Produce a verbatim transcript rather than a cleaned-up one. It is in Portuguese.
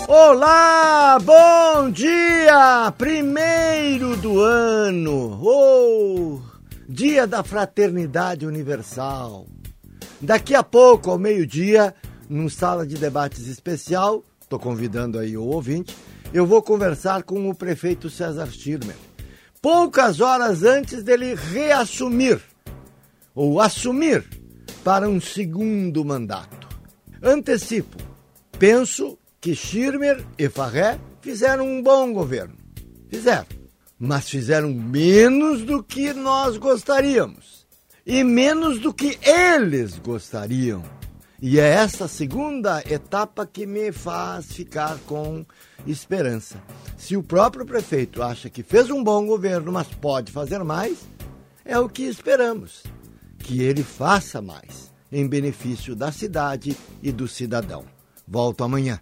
Olá, bom dia! Primeiro do ano, oh, dia da fraternidade universal. Daqui a pouco, ao meio-dia, num sala de debates especial, estou convidando aí o ouvinte, eu vou conversar com o prefeito César Schirmer. Poucas horas antes dele reassumir, ou assumir, para um segundo mandato. Antecipo, penso que Schirmer e Farré fizeram um bom governo. Fizeram, mas fizeram menos do que nós gostaríamos. E menos do que eles gostariam. E é essa segunda etapa que me faz ficar com esperança. Se o próprio prefeito acha que fez um bom governo, mas pode fazer mais, é o que esperamos. Que ele faça mais, em benefício da cidade e do cidadão. Volto amanhã.